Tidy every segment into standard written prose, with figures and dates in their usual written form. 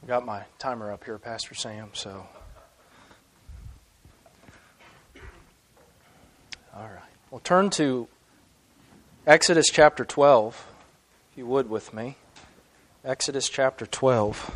got my timer up here, Pastor Sam, so. All right. Well, turn to Exodus chapter 12, if you would with me. Exodus chapter 12.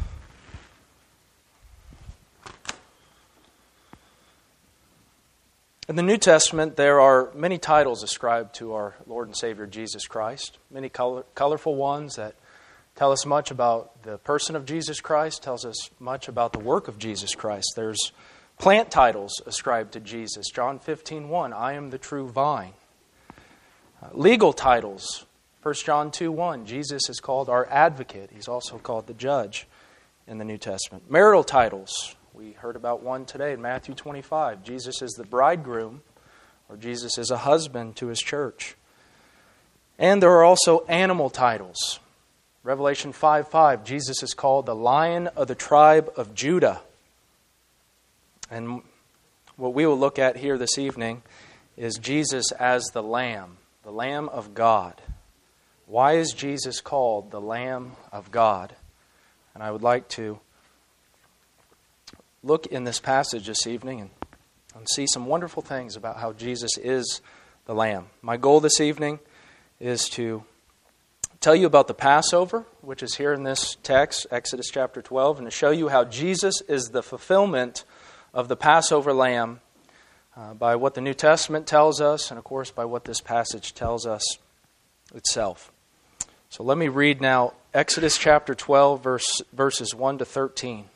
In the New Testament, there are many titles ascribed to our Lord and Savior Jesus Christ, many colorful ones that tell us much about the person of Jesus Christ, tells us much about the work of Jesus Christ. There's plant titles ascribed to Jesus. John 15:1, I am the true vine. Legal titles, 1 John 2:1, Jesus is called our advocate. He's also called the judge in the New Testament. Marital titles, we heard about one today in Matthew 25. Jesus is the bridegroom, or Jesus is a husband to His church. And there are also animal titles. Revelation 5:5, Jesus is called the Lion of the tribe of Judah. And what we will look at here this evening is Jesus as the Lamb of God. Why is Jesus called the Lamb of God? And I would like to look in this passage this evening and see some wonderful things about how Jesus is the Lamb. My goal this evening is to tell you about the Passover, which is here in this text, Exodus chapter 12, and to show you how Jesus is the fulfillment of the Passover lamb by what the New Testament tells us, and of course by what this passage tells us itself. So let me read now Exodus chapter 12, verses 1 to 13.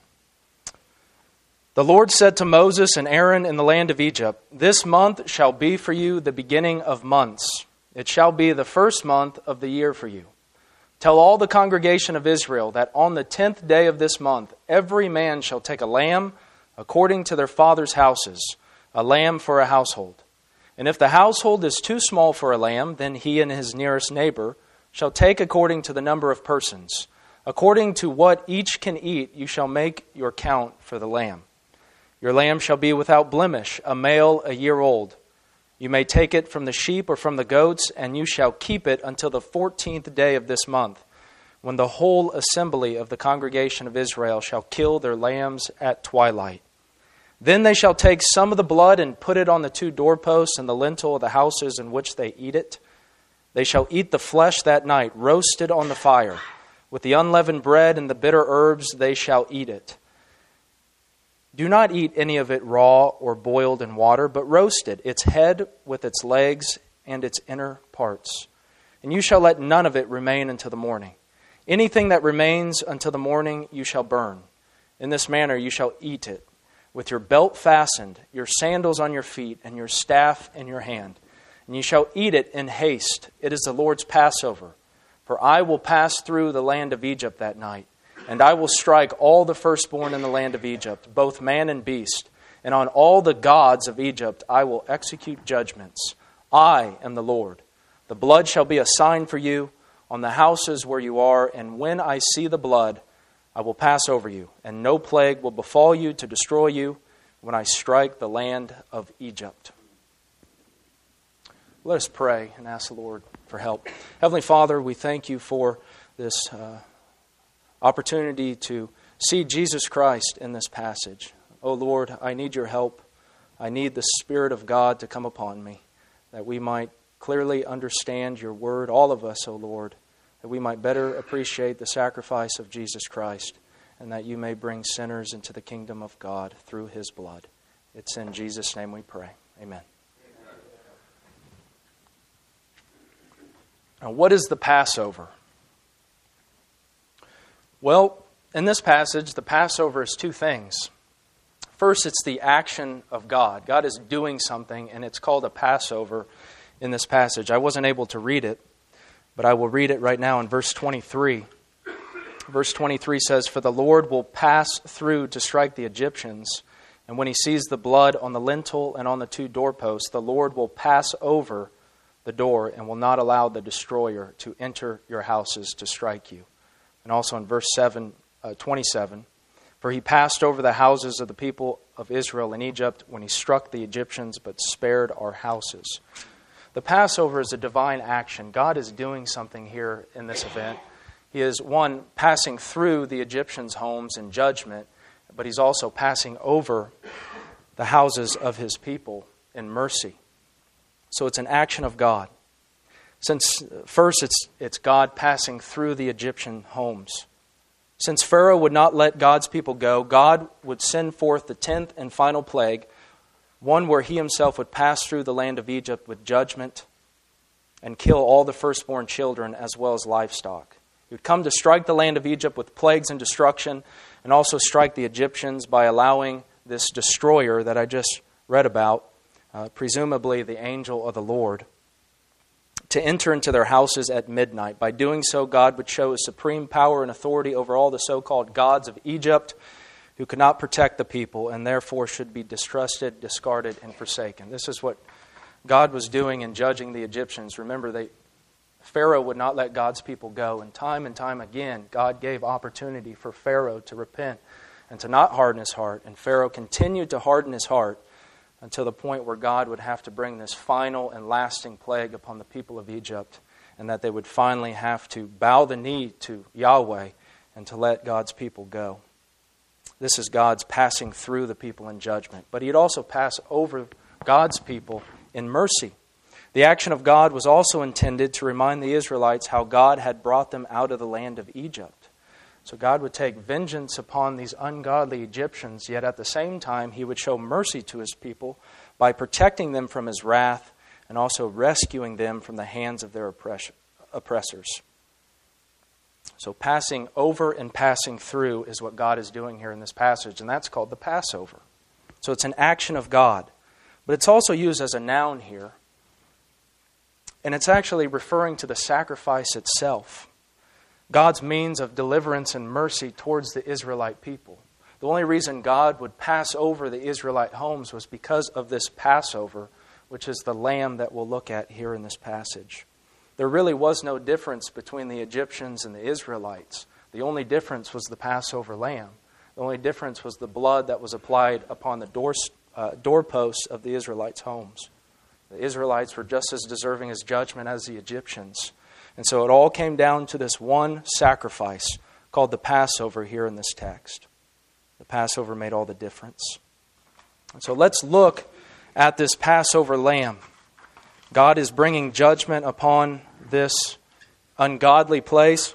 The Lord said to Moses and Aaron in the land of Egypt, This month shall be for you the beginning of months. It shall be the first month of the year for you. Tell all the congregation of Israel that on the 10th day of this month, every man shall take a lamb according to their father's houses, a lamb for a household. And if the household is too small for a lamb, then he and his nearest neighbor shall take according to the number of persons. According to what each can eat, you shall make your count for the lamb. Your lamb shall be without blemish, a male a year old. You may take it from the sheep or from the goats, and you shall keep it until the 14th day of this month, when the whole assembly of the congregation of Israel shall kill their lambs at twilight. Then they shall take some of the blood and put it on the 2 doorposts and the lintel of the houses in which they eat it. They shall eat the flesh that night, roasted on the fire. With the unleavened bread and the bitter herbs they shall eat it. Do not eat any of it raw or boiled in water, but roast it, its head with its legs and its inner parts. And you shall let none of it remain until the morning. Anything that remains until the morning you shall burn. In this manner you shall eat it, with your belt fastened, your sandals on your feet, and your staff in your hand. And you shall eat it in haste. It is the Lord's Passover. For I will pass through the land of Egypt that night. And I will strike all the firstborn in the land of Egypt, both man and beast. And on all the gods of Egypt I will execute judgments. I am the Lord. The blood shall be a sign for you on the houses where you are. And when I see the blood, I will pass over you. And no plague will befall you to destroy you when I strike the land of Egypt. Let us pray and ask the Lord for help. Heavenly Father, we thank you for this opportunity to see Jesus Christ in this passage. Oh Lord, I need your help. I need the Spirit of God to come upon me, that we might clearly understand your word, all of us, oh Lord, that we might better appreciate the sacrifice of Jesus Christ, and that you may bring sinners into the kingdom of God through his blood. It's in Jesus' name we pray. Amen. Now, what is the Passover? Well, in this passage, the Passover is 2 things. First, it's the action of God. God is doing something, and it's called a Passover in this passage. I wasn't able to read it, but I will read it right now in verse 23. Verse 23 says, For the Lord will pass through to strike the Egyptians, and when he sees the blood on the lintel and on the 2 doorposts, the Lord will pass over the door and will not allow the destroyer to enter your houses to strike you. And also in verse 27, For he passed over the houses of the people of Israel in Egypt when he struck the Egyptians, but spared our houses. The Passover is a divine action. God is doing something here in this event. He is, one, passing through the Egyptians' homes in judgment, but he's also passing over the houses of his people in mercy. So it's an action of God. Since first it's God passing through the Egyptian homes. Since Pharaoh would not let God's people go, God would send forth the 10th and final plague, one where he himself would pass through the land of Egypt with judgment and kill all the firstborn children as well as livestock. He would come to strike the land of Egypt with plagues and destruction, and also strike the Egyptians by allowing this destroyer that I just read about, presumably the angel of the Lord, to enter into their houses at midnight. By doing so, God would show his supreme power and authority over all the so-called gods of Egypt who could not protect the people and therefore should be distrusted, discarded, and forsaken. This is what God was doing in judging the Egyptians. Remember, Pharaoh would not let God's people go. And time again, God gave opportunity for Pharaoh to repent and to not harden his heart. And Pharaoh continued to harden his heart until the point where God would have to bring this final and lasting plague upon the people of Egypt, and that they would finally have to bow the knee to Yahweh and to let God's people go. This is God's passing through the people in judgment. But he'd also pass over God's people in mercy. The action of God was also intended to remind the Israelites how God had brought them out of the land of Egypt. So God would take vengeance upon these ungodly Egyptians, yet at the same time he would show mercy to his people by protecting them from his wrath and also rescuing them from the hands of their oppressors. So passing over and passing through is what God is doing here in this passage, and that's called the Passover. So it's an action of God. But it's also used as a noun here. And it's actually referring to the sacrifice itself. God's means of deliverance and mercy towards the Israelite people. The only reason God would pass over the Israelite homes was because of this Passover, which is the lamb that we'll look at here in this passage. There really was no difference between the Egyptians and the Israelites. The only difference was the Passover lamb. The only difference was the blood that was applied upon the doorposts of the Israelites' homes. The Israelites were just as deserving as judgment as the Egyptians. And so it all came down to this one sacrifice called the Passover here in this text. The Passover made all the difference. And so let's look at this Passover lamb. God is bringing judgment upon this ungodly place,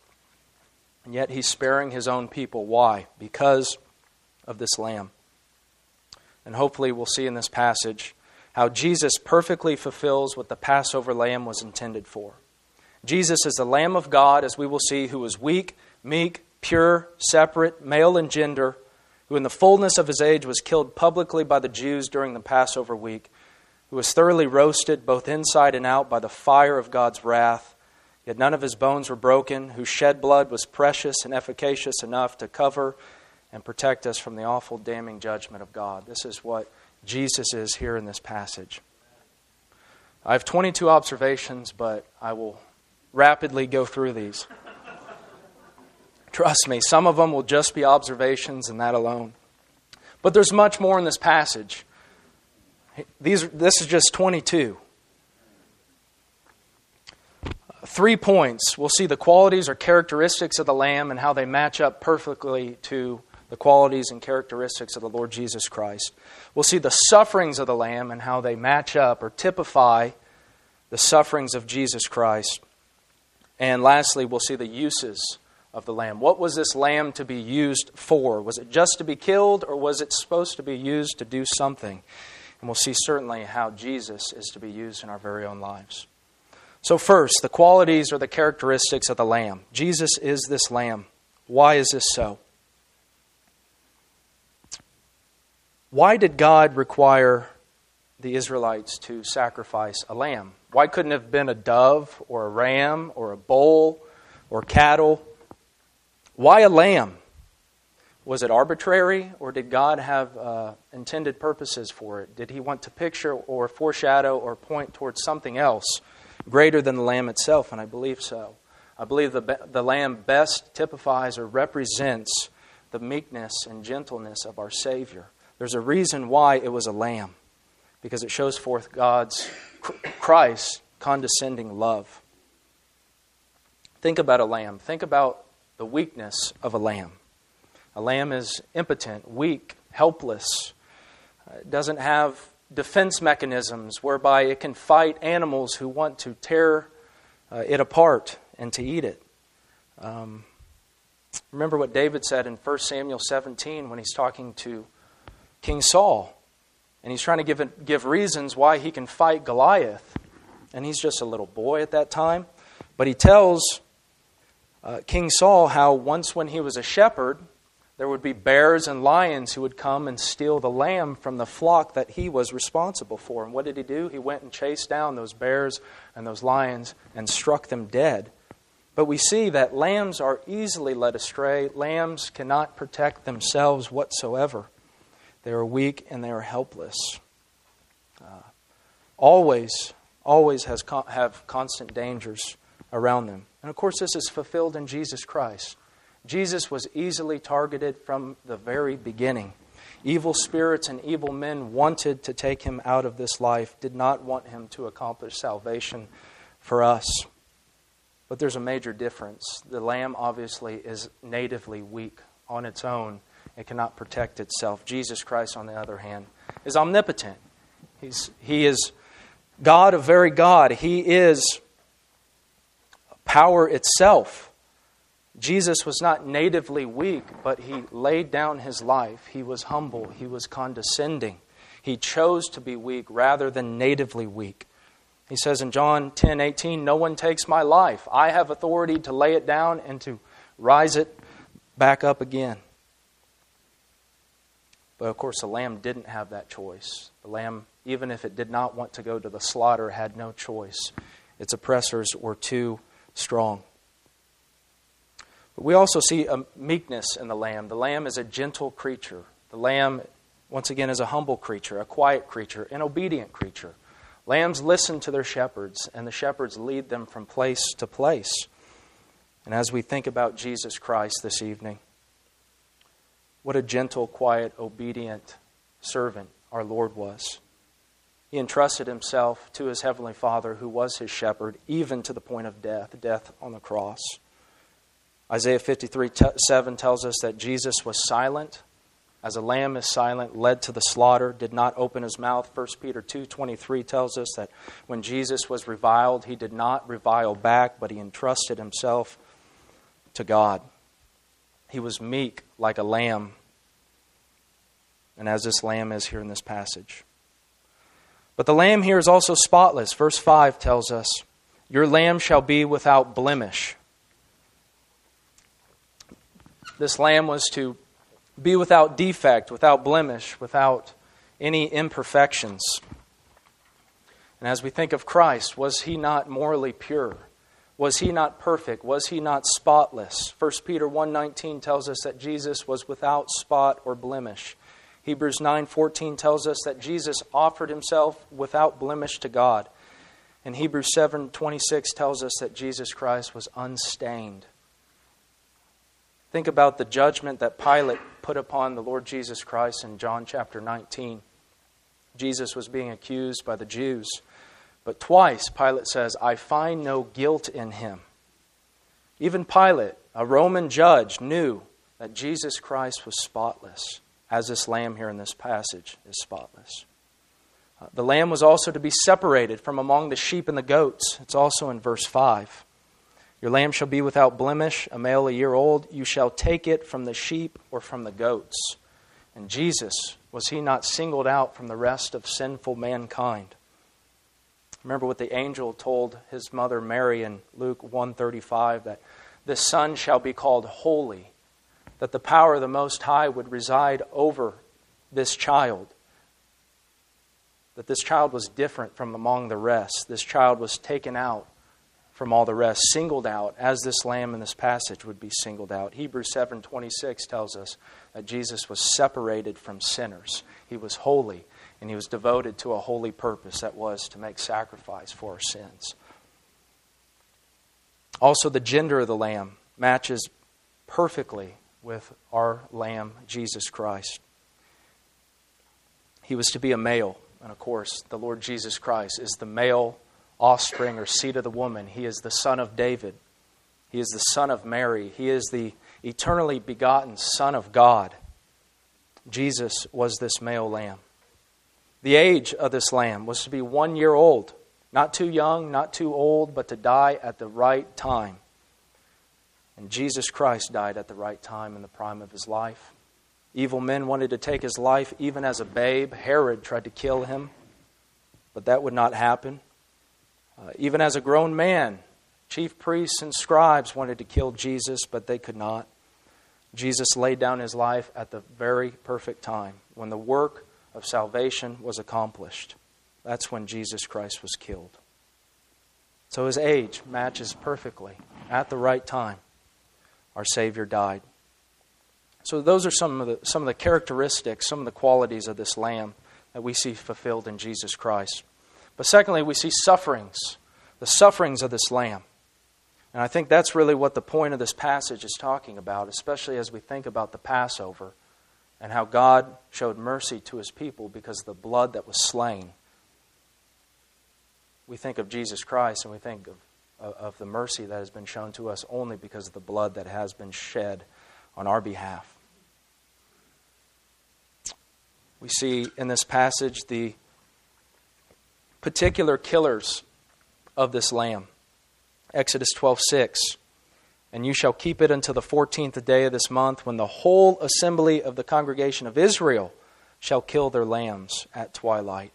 and yet he's sparing his own people. Why? Because of this lamb. And hopefully we'll see in this passage how Jesus perfectly fulfills what the Passover lamb was intended for. Jesus is the Lamb of God, as we will see, who was weak, meek, pure, separate, male in gender, who in the fullness of his age was killed publicly by the Jews during the Passover week, who was thoroughly roasted both inside and out by the fire of God's wrath, yet none of his bones were broken, whose shed blood was precious and efficacious enough to cover and protect us from the awful damning judgment of God. This is what Jesus is here in this passage. I have 22 observations, but I will rapidly go through these. Trust me, some of them will just be observations and that alone. But there's much more in this passage. This is just 22. 3 points. We'll see the qualities or characteristics of the Lamb and how they match up perfectly to the qualities and characteristics of the Lord Jesus Christ. We'll see the sufferings of the Lamb and how they match up or typify the sufferings of Jesus Christ. And lastly, we'll see the uses of the lamb. What was this lamb to be used for? Was it just to be killed, or was it supposed to be used to do something? And we'll see certainly how Jesus is to be used in our very own lives. So first, the qualities or the characteristics of the lamb. Jesus is this lamb. Why is this so? Why did God require the Israelites to sacrifice a lamb? Why couldn't it have been a dove or a ram or a bull or cattle? Why a lamb? Was it arbitrary, or did God have intended purposes for it? Did he want to picture or foreshadow or point towards something else greater than the lamb itself? And I believe so. I believe the lamb best typifies or represents the meekness and gentleness of our Savior. There's a reason why it was a lamb, because it shows forth Christ's condescending love. Think about a lamb. Think about the weakness of a lamb. A lamb is impotent, weak, helpless. It doesn't have defense mechanisms whereby it can fight animals who want to tear it apart and to eat it. Remember what David said in 1 Samuel 17 when he's talking to King Saul. And he's trying to give reasons why he can fight Goliath. And he's just a little boy at that time. But he tells King Saul how once when he was a shepherd, there would be bears and lions who would come and steal the lamb from the flock that he was responsible for. And what did he do? He went and chased down those bears and those lions and struck them dead. But we see that lambs are easily led astray. Lambs cannot protect themselves whatsoever. They are weak and they are helpless. Always have constant dangers around them. And of course, this is fulfilled in Jesus Christ. Jesus was easily targeted from the very beginning. Evil spirits and evil men wanted to take him out of this life, did not want him to accomplish salvation for us. But there's a major difference. The lamb obviously is natively weak on its own. It cannot protect itself. Jesus Christ, on the other hand, is omnipotent. He is God of very God. He is power itself. Jesus was not natively weak, but he laid down his life. He was humble. He was condescending. He chose to be weak rather than natively weak. He says in John 10:18, "No one takes my life. I have authority to lay it down and to rise it back up again." But of course, the lamb didn't have that choice. The lamb, even if it did not want to go to the slaughter, had no choice. Its oppressors were too strong. But we also see a meekness in the lamb. The lamb is a gentle creature. The lamb, once again, is a humble creature, a quiet creature, an obedient creature. Lambs listen to their shepherds, and the shepherds lead them from place to place. And as we think about Jesus Christ this evening, what a gentle, quiet, obedient servant our Lord was. He entrusted himself to his heavenly Father, who was his shepherd, even to the point of death on the cross. Isaiah 53:7 tells us that Jesus was silent, as a lamb is silent, led to the slaughter, did not open his mouth. 1 Peter 2:23 tells us that when Jesus was reviled, he did not revile back, but he entrusted himself to God. He was meek like a lamb, and as this lamb is here in this passage. But the lamb here is also spotless. Verse 5 tells us, "Your lamb shall be without blemish." This lamb was to be without defect, without blemish, without any imperfections. And as we think of Christ, was he not morally pure? Was he not perfect? Was he not spotless? 1 Peter 1:19 tells us that Jesus was without spot or blemish. Hebrews 9:14 tells us that Jesus offered himself without blemish to God. And Hebrews 7:26 tells us that Jesus Christ was unstained. Think about the judgment that Pilate put upon the Lord Jesus Christ in John chapter 19. Jesus was being accused by the Jews. But twice Pilate says, "I find no guilt in him." Even Pilate, a Roman judge, knew that Jesus Christ was spotless, as this lamb here in this passage is spotless. The lamb was also to be separated from among the sheep and the goats. It's also in verse 5. "Your lamb shall be without blemish, a male a year old. You shall take it from the sheep or from the goats." And Jesus, was he not singled out from the rest of sinful mankind? Remember what the angel told his mother Mary in Luke 1:35, that the Son shall be called holy, that the power of the Most High would reside over this child. That this child was different from among the rest. This child was taken out from all the rest, singled out, as this lamb in this passage would be singled out. Hebrews 7:26 tells us that Jesus was separated from sinners. He was holy, and he was devoted to a holy purpose, that was to make sacrifice for our sins. Also, the gender of the lamb matches perfectly with our lamb, Jesus Christ. He was to be a male, and of course, the Lord Jesus Christ is the male offspring or seed of the woman. He is the son of David. He is the Son of Mary. He is the eternally begotten Son of God. Jesus was this male lamb. The age of this lamb was to be 1 year old. Not too young, not too old, but to die at the right time. And Jesus Christ died at the right time in the prime of his life. Evil men wanted to take his life even as a babe. Herod tried to kill him, but that would not happen. Even as a grown man, chief priests and scribes wanted to kill Jesus, but they could not. Jesus laid down his life at the very perfect time, when the work of salvation was accomplished. That's when Jesus Christ was killed. So his age matches perfectly. At the right time, our Savior died. So those are some of the characteristics, some of the qualities of this Lamb that we see fulfilled in Jesus Christ. But secondly, we see sufferings, the sufferings of this Lamb. And I think that's really what the point of this passage is talking about, especially as we think about the Passover and how God showed mercy to his people because of the blood that was slain. We think of Jesus Christ and we think of the mercy that has been shown to us only because of the blood that has been shed on our behalf. We see in this passage the particular killers of this lamb. Exodus 12:6. And you shall keep it until the 14th day of this month, when the whole assembly of the congregation of Israel shall kill their lambs at twilight.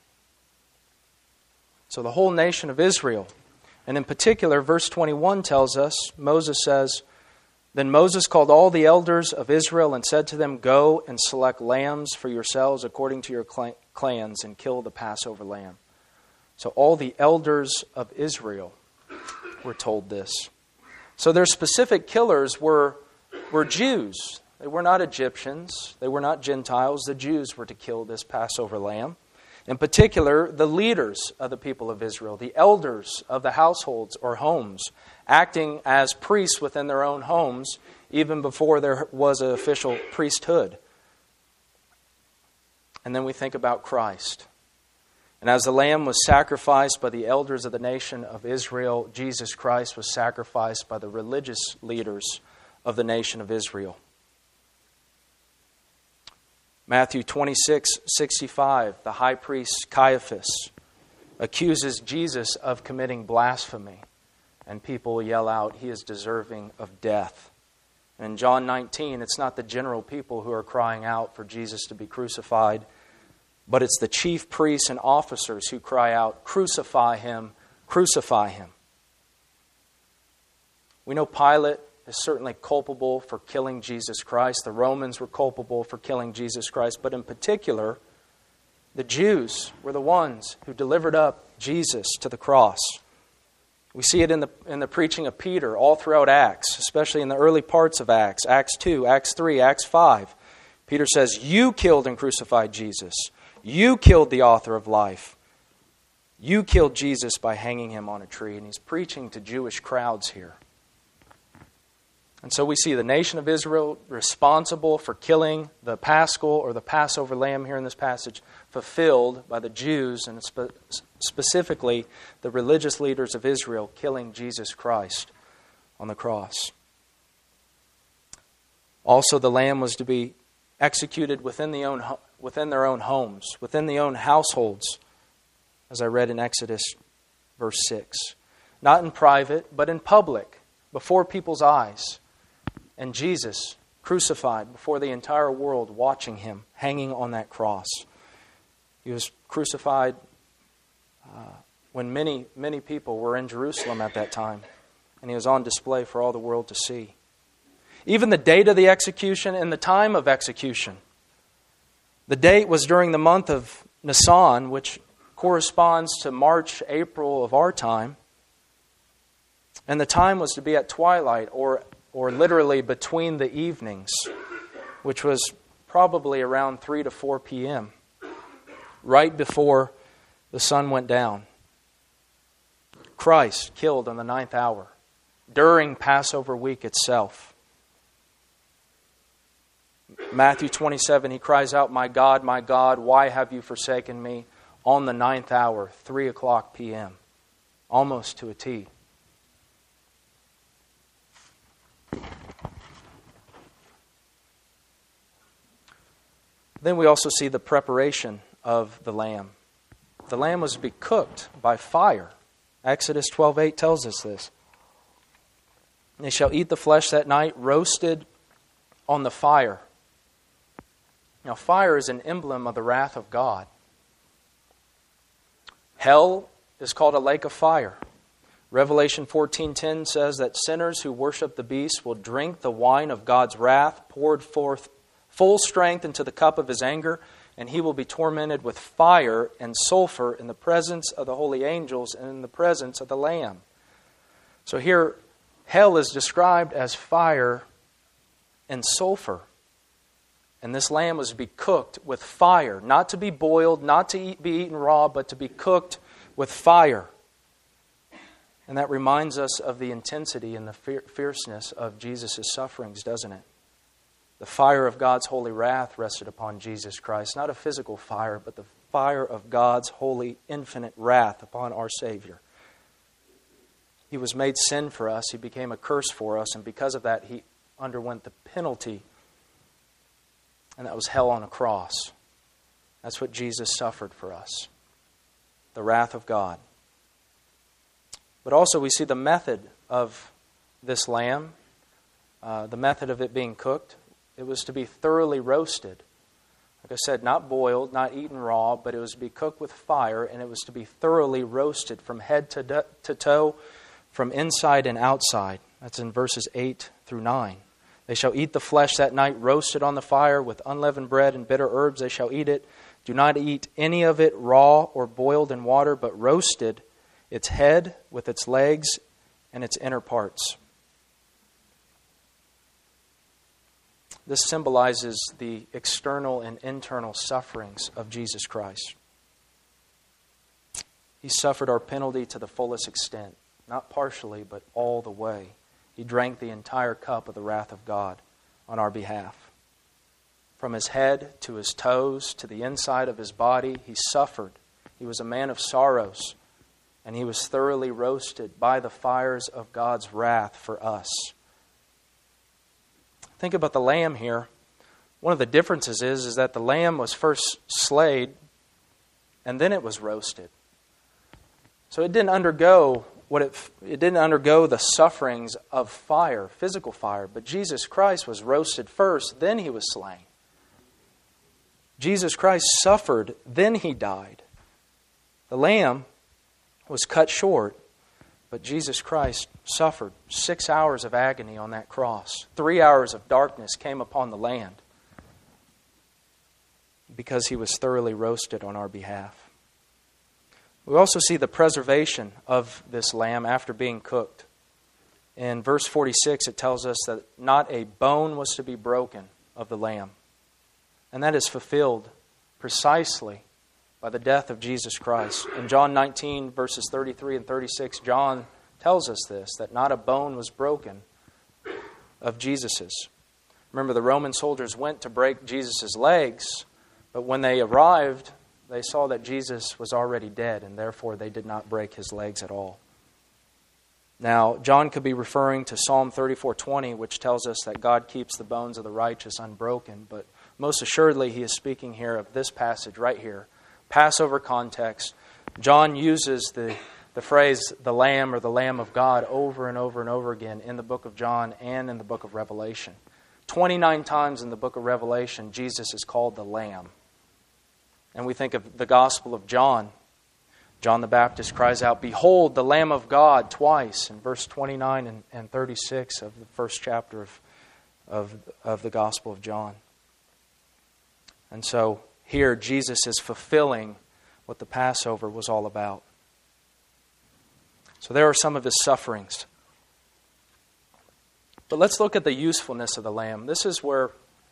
So the whole nation of Israel, and in particular, verse 21 tells us, Moses says, Then Moses called all the elders of Israel and said to them, Go and select lambs for yourselves according to your clans and kill the Passover lamb. So all the elders of Israel were told this. So their specific killers were Jews. They were not Egyptians. They were not Gentiles. The Jews were to kill this Passover lamb. In particular, the leaders of the people of Israel, the elders of the households or homes, acting as priests within their own homes, even before there was an official priesthood. And then we think about Christ. And as the lamb was sacrificed by the elders of the nation of Israel, Jesus Christ was sacrificed by the religious leaders of the nation of Israel. Matthew 26:65, the high priest Caiaphas accuses Jesus of committing blasphemy. And people yell out, he is deserving of death. And in John 19, it's not the general people who are crying out for Jesus to be crucified, but it's the chief priests and officers who cry out, Crucify him, crucify him. We know Pilate is certainly culpable for killing Jesus Christ. The Romans were culpable for killing Jesus Christ. But in particular, the Jews were the ones who delivered up Jesus to the cross. We see it in the preaching of Peter all throughout Acts, especially in the early parts of Acts. Acts 2, Acts 3, Acts 5. Peter says, You killed and crucified Jesus. You killed the author of life. You killed Jesus by hanging him on a tree. And he's preaching to Jewish crowds here. And so we see the nation of Israel responsible for killing the Paschal or the Passover lamb here in this passage, fulfilled by the Jews and specifically the religious leaders of Israel killing Jesus Christ on the cross. Also, the lamb was to be executed within their own homes, within their own households, as I read in Exodus verse 6. Not in private, but in public, before people's eyes. And Jesus crucified before the entire world watching him hanging on that cross. He was crucified when many, many people were in Jerusalem at that time. And he was on display for all the world to see. Even the date of the execution and the time of execution. The date was during the month of Nisan, which corresponds to March, April of our time. And the time was to be at twilight or literally between the evenings, which was probably around 3 to 4 p.m., right before the sun went down. Christ killed on the 9th hour, during Passover week itself. Matthew 27, he cries out, my God, why have you forsaken me? On the 9th hour, 3 o'clock p.m., almost to a T. Then we also see the preparation of the lamb. The lamb was to be cooked by fire. Exodus 12:8 tells us this. They shall eat the flesh that night, roasted on the fire. Now, fire is an emblem of the wrath of God. Hell is called a lake of fire. Revelation 14:10 says that sinners who worship the beast will drink the wine of God's wrath, poured forth full strength into the cup of his anger, and he will be tormented with fire and sulfur in the presence of the holy angels and in the presence of the Lamb. So here, hell is described as fire and sulfur. And this lamb was to be cooked with fire, not to be boiled, not to be eaten raw, but to be cooked with fire. And that reminds us of the intensity and the fierceness of Jesus' sufferings, doesn't it? The fire of God's holy wrath rested upon Jesus Christ. Not a physical fire, but the fire of God's holy, infinite wrath upon our Savior. He was made sin for us. He became a curse for us. And because of that, He underwent the penalty. And that was hell on a cross. That's what Jesus suffered for us. The wrath of God. But also we see the method of this lamb. The method of it being cooked. It was to be thoroughly roasted. Like I said, not boiled, not eaten raw, but it was to be cooked with fire, and it was to be thoroughly roasted from head to toe, from inside and outside. That's in verses 8 through 9. They shall eat the flesh that night, roasted on the fire, with unleavened bread and bitter herbs they shall eat it. Do not eat any of it raw or boiled in water, but roasted, its head with its legs and its inner parts. This symbolizes the external and internal sufferings of Jesus Christ. He suffered our penalty to the fullest extent, not partially, but all the way. He drank the entire cup of the wrath of God on our behalf. From his head to his toes to the inside of his body, he suffered. He was a man of sorrows, and he was thoroughly roasted by the fires of God's wrath for us. Think about the lamb here. One of the differences is that the lamb was first slayed and then it was roasted. So it didn't undergo the sufferings of fire, physical fire, but Jesus Christ was roasted first, then he was slain. Jesus Christ suffered, then he died. The lamb was cut short, but Jesus Christ suffered 6 hours of agony on that cross. 3 hours of darkness came upon the land because he was thoroughly roasted on our behalf. We also see the preservation of this lamb after being cooked. In verse 46, it tells us that not a bone was to be broken of the lamb. And that is fulfilled precisely by the death of Jesus Christ. In John 19, verses 33 and 36, John tells us this, that not a bone was broken of Jesus's. Remember, the Roman soldiers went to break Jesus' legs, but when they arrived, they saw that Jesus was already dead, and therefore they did not break his legs at all. Now, John could be referring to Psalm 34:20, which tells us that God keeps the bones of the righteous unbroken, but most assuredly he is speaking here of this passage right here. Passover context. John uses the phrase, the Lamb or the Lamb of God, over and over and over again in the book of John and in the book of Revelation. 29 times in the book of Revelation, Jesus is called the Lamb. And we think of the Gospel of John. John the Baptist cries out, "Behold, the Lamb of God," twice in verse 29 and 36 of the first chapter of the Gospel of John. And so here Jesus is fulfilling what the Passover was all about. So there are some of his sufferings. But let's look at the usefulness of the lamb. This is where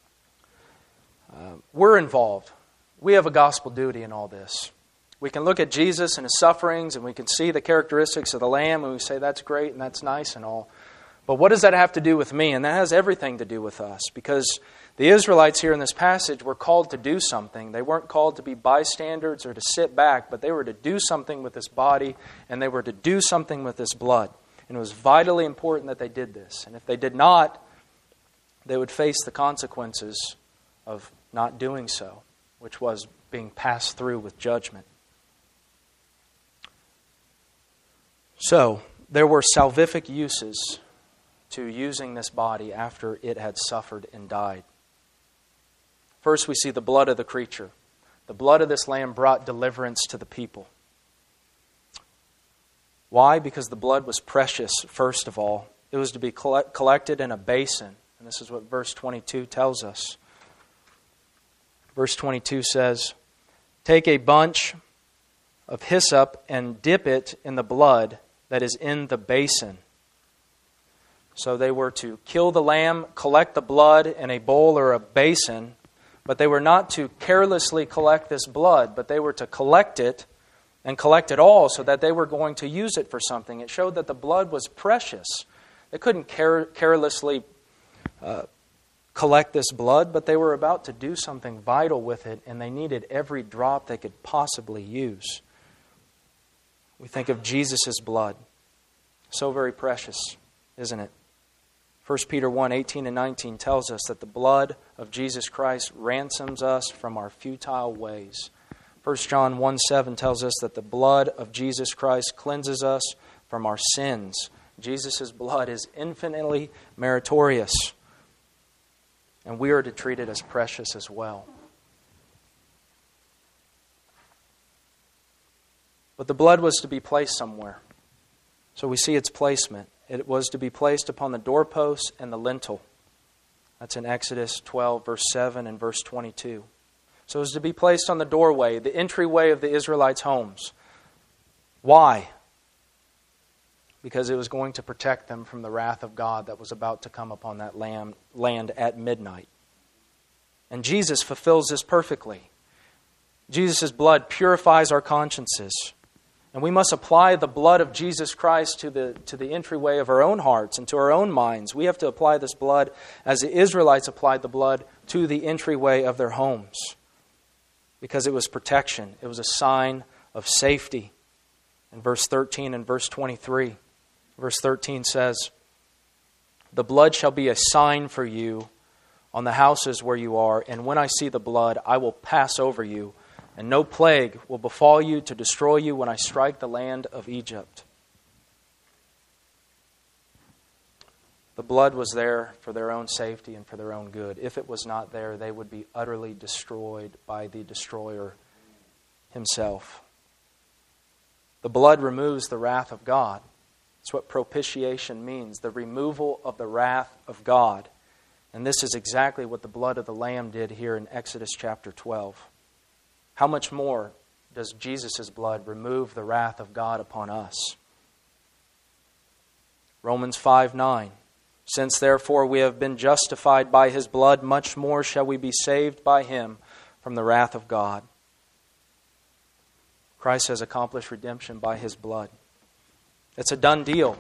we're involved. We have a gospel duty in all this. We can look at Jesus and his sufferings and we can see the characteristics of the lamb and we say that's great and that's nice and all. But what does that have to do with me? And that has everything to do with us, because the Israelites here in this passage were called to do something. They weren't called to be bystanders or to sit back, but they were to do something with this body and they were to do something with this blood. And it was vitally important that they did this. And if they did not, they would face the consequences of not doing so, which was being passed through with judgment. So, there were salvific uses to using this body after it had suffered and died. First, we see the blood of the creature. The blood of this lamb brought deliverance to the people. Why? Because the blood was precious, first of all. It was to be collected in a basin. And this is what verse 22 tells us. Verse 22 says, "Take a bunch of hyssop and dip it in the blood that is in the basin." So they were to kill the lamb, collect the blood in a bowl or a basin, but they were not to carelessly collect this blood, but they were to collect it and collect it all so that they were going to use it for something. It showed that the blood was precious. They couldn't carelessly collect this blood, but they were about to do something vital with it, and they needed every drop they could possibly use. We think of Jesus' blood. So very precious, isn't it? 1 Peter 1:18 and 19 tells us that the blood of Jesus Christ ransoms us from our futile ways. 1 John 1:7 tells us that the blood of Jesus Christ cleanses us from our sins. Jesus' blood is infinitely meritorious, and we are to treat it as precious as well. But the blood was to be placed somewhere. So we see its placement. It was to be placed upon the doorposts and the lintel. That's in Exodus 12, verse 7 and verse 22. So it was to be placed on the doorway, the entryway of the Israelites' homes. Why? Because it was going to protect them from the wrath of God that was about to come upon that land at midnight. And Jesus fulfills this perfectly. Jesus' blood purifies our consciences. And we must apply the blood of Jesus Christ to the entryway of our own hearts and to our own minds. We have to apply this blood as the Israelites applied the blood to the entryway of their homes. Because it was protection. It was a sign of safety. In verse 13 and verse 23, verse 13 says, "The blood shall be a sign for you on the houses where you are, and when I see the blood, I will pass over you, and no plague will befall you to destroy you when I strike the land of Egypt." The blood was there for their own safety and for their own good. If it was not there, they would be utterly destroyed by the destroyer himself. The blood removes the wrath of God. That's what propitiation means, the removal of the wrath of God. And this is exactly what the blood of the Lamb did here in Exodus chapter 12. How much more does Jesus' blood remove the wrath of God upon us? Romans 5:9. "Since therefore we have been justified by His blood, much more shall we be saved by Him from the wrath of God." Christ has accomplished redemption by His blood. It's a done deal.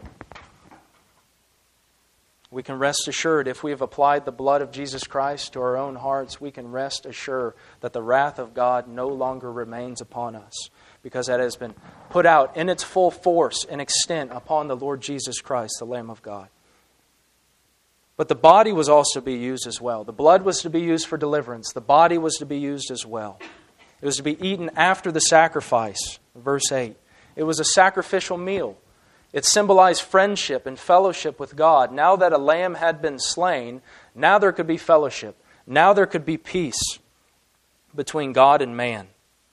We can rest assured if we have applied the blood of Jesus Christ to our own hearts, we can rest assured that the wrath of God no longer remains upon us, because that has been put out in its full force and extent upon the Lord Jesus Christ, the Lamb of God. But the body was also to be used as well. The blood was to be used for deliverance. The body was to be used as well. It was to be eaten after the sacrifice. Verse 8. It was a sacrificial meal. It symbolized friendship and fellowship with God. Now that a lamb had been slain, now there could be fellowship. Now there could be peace between God and man.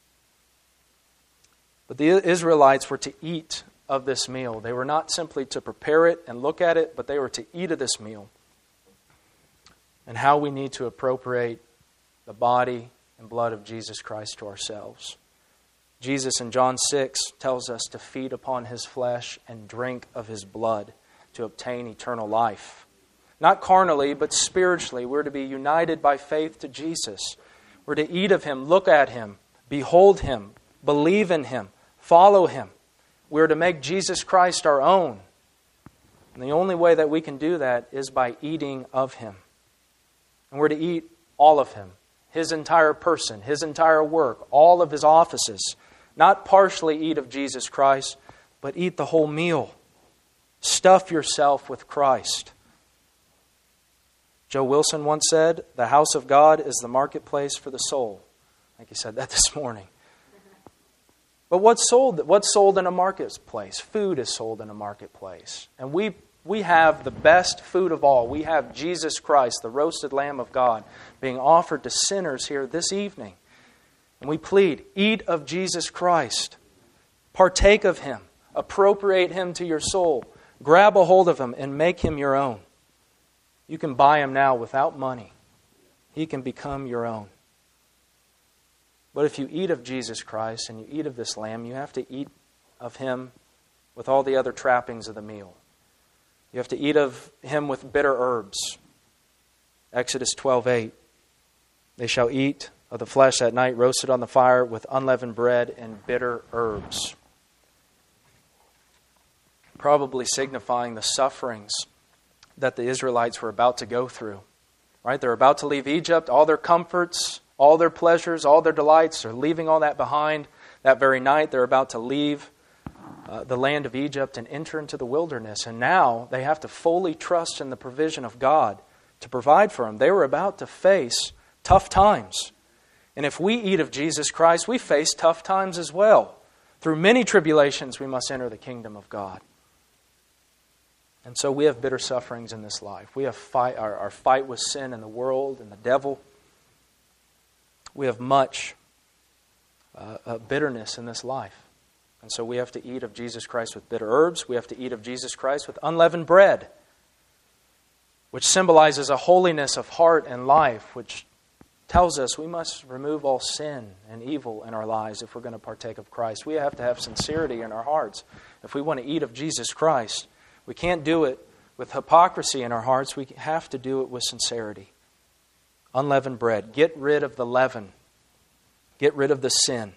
But the Israelites were to eat of this meal. They were not simply to prepare it and look at it, but they were to eat of this meal. And how we need to appropriate the body and blood of Jesus Christ to ourselves. Jesus in John 6 tells us to feed upon His flesh and drink of His blood to obtain eternal life. Not carnally, but spiritually. We're to be united by faith to Jesus. We're to eat of Him, look at Him, behold Him, believe in Him, follow Him. We're to make Jesus Christ our own. And the only way that we can do that is by eating of Him. And we're to eat all of Him, His entire person, His entire work, all of His offices. Not partially eat of Jesus Christ, but eat the whole meal. Stuff yourself with Christ. Joe Wilson once said, "The house of God is the marketplace for the soul." I think he said that this morning. But what's sold in a marketplace? Food is sold in a marketplace. And we have the best food of all. We have Jesus Christ, the roasted Lamb of God, being offered to sinners here this evening. And we plead, eat of Jesus Christ. Partake of Him. Appropriate Him to your soul. Grab a hold of Him and make Him your own. You can buy Him now without money. He can become your own. But if you eat of Jesus Christ and you eat of this Lamb, you have to eat of Him with all the other trappings of the meal. You have to eat of Him with bitter herbs. Exodus 12:8. They shall eat of the flesh that night, roasted on the fire with unleavened bread and bitter herbs. Probably signifying the sufferings that the Israelites were about to go through. Right? They're about to leave Egypt, all their comforts, all their pleasures, all their delights. They're leaving all that behind. That very night, they're about to leave the land of Egypt and enter into the wilderness. And now they have to fully trust in the provision of God to provide for them. They were about to face tough times. And if we eat of Jesus Christ, we face tough times as well. Through many tribulations, we must enter the kingdom of God. And so we have bitter sufferings in this life. We have our fight with sin and the world and the devil. We have much bitterness in this life. And so we have to eat of Jesus Christ with bitter herbs. We have to eat of Jesus Christ with unleavened bread, which symbolizes a holiness of heart and life, which tells us we must remove all sin and evil in our lives if we're going to partake of Christ. We have to have sincerity in our hearts. If we want to eat of Jesus Christ, we can't do it with hypocrisy in our hearts. We have to do it with sincerity. Unleavened bread. Get rid of the leaven. Get rid of the sin.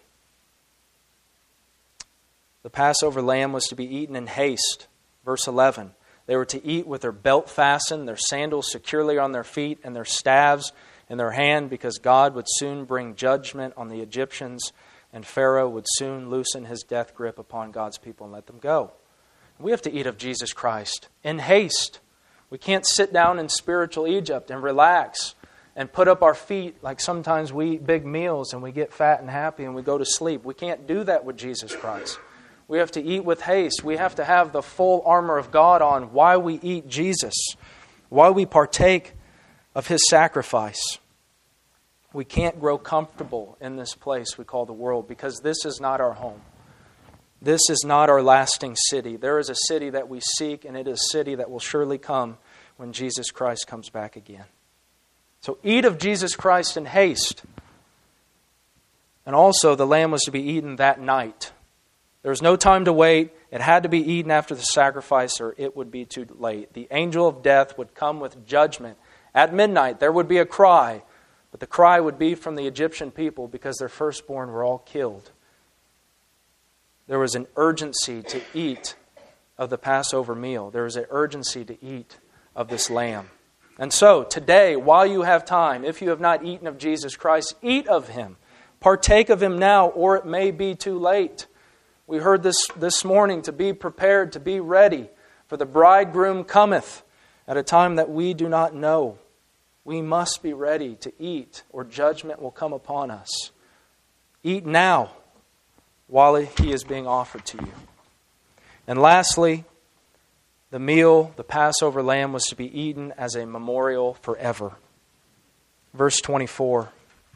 The Passover lamb was to be eaten in haste. Verse 11. They were to eat with their belt fastened, their sandals securely on their feet, and their staves in their hand, because God would soon bring judgment on the Egyptians, and Pharaoh would soon loosen his death grip upon God's people and let them go. We have to eat of Jesus Christ in haste. We can't sit down in spiritual Egypt and relax and put up our feet like sometimes we eat big meals and we get fat and happy and we go to sleep. We can't do that with Jesus Christ. We have to eat with haste. We have to have the full armor of God on while we eat Jesus, while we partake of His sacrifice. We can't grow comfortable in this place we call the world, because this is not our home. This is not our lasting city. There is a city that we seek, and it is a city that will surely come when Jesus Christ comes back again. So eat of Jesus Christ in haste. And also the lamb was to be eaten that night. There was no time to wait. It had to be eaten after the sacrifice, or it would be too late. The angel of death would come with judgment. At midnight there would be a cry, but the cry would be from the Egyptian people because their firstborn were all killed. There was an urgency to eat of the Passover meal. There was an urgency to eat of this lamb. And so, today, while you have time, if you have not eaten of Jesus Christ, eat of Him. Partake of Him now, or it may be too late. We heard this morning, to be prepared, to be ready, for the bridegroom cometh at a time that we do not know. We must be ready to eat, or judgment will come upon us. Eat now, while He is being offered to you. And lastly, the meal, the Passover lamb, was to be eaten as a memorial forever. Verse 24.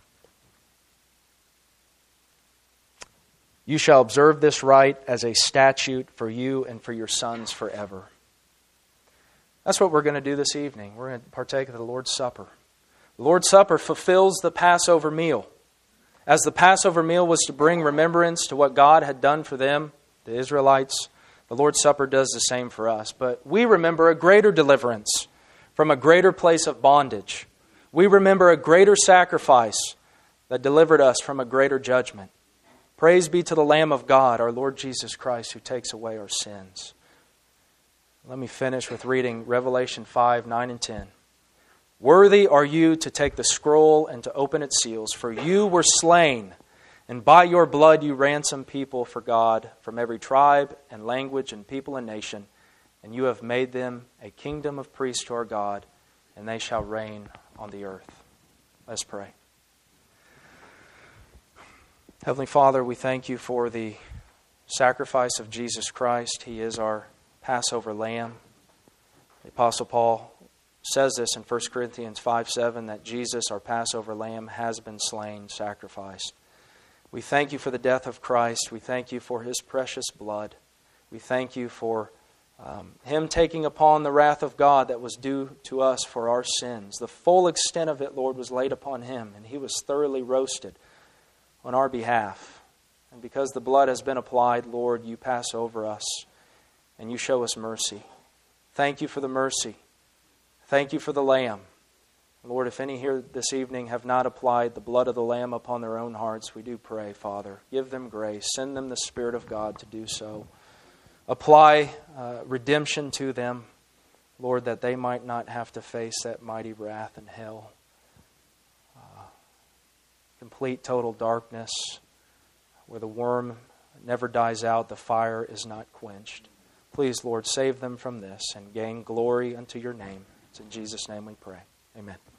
You shall observe this rite as a statute for you and for your sons forever. That's what we're going to do this evening. We're going to partake of the Lord's Supper. The Lord's Supper fulfills the Passover meal. As the Passover meal was to bring remembrance to what God had done for them, the Israelites, the Lord's Supper does the same for us. But we remember a greater deliverance from a greater place of bondage. We remember a greater sacrifice that delivered us from a greater judgment. Praise be to the Lamb of God, our Lord Jesus Christ, who takes away our sins. Let me finish with reading Revelation 5, 9 and 10. Worthy are you to take the scroll and to open its seals, for you were slain, and by your blood you ransomed people for God from every tribe and language and people and nation, and you have made them a kingdom of priests to our God, and they shall reign on the earth. Let's pray. Heavenly Father, we thank you for the sacrifice of Jesus Christ. He is our Passover lamb. The Apostle Paul says this in 1 Corinthians 5:7, that Jesus, our Passover lamb, has been slain, sacrificed. We thank you for the death of Christ. We thank you for His precious blood. We thank you for Him taking upon the wrath of God that was due to us for our sins. The full extent of it, Lord, was laid upon Him, and He was thoroughly roasted on our behalf. And because the blood has been applied, Lord, you pass over us and you show us mercy. Thank you for the mercy. Thank you for the Lamb. Lord, if any here this evening have not applied the blood of the Lamb upon their own hearts, we do pray, Father, give them grace. Send them the Spirit of God to do so. Apply redemption to them, Lord, that they might not have to face that mighty wrath in hell. Complete, total darkness, where the worm never dies out, the fire is not quenched. Please, Lord, save them from this and gain glory unto your name. It's in Jesus' name we pray. Amen.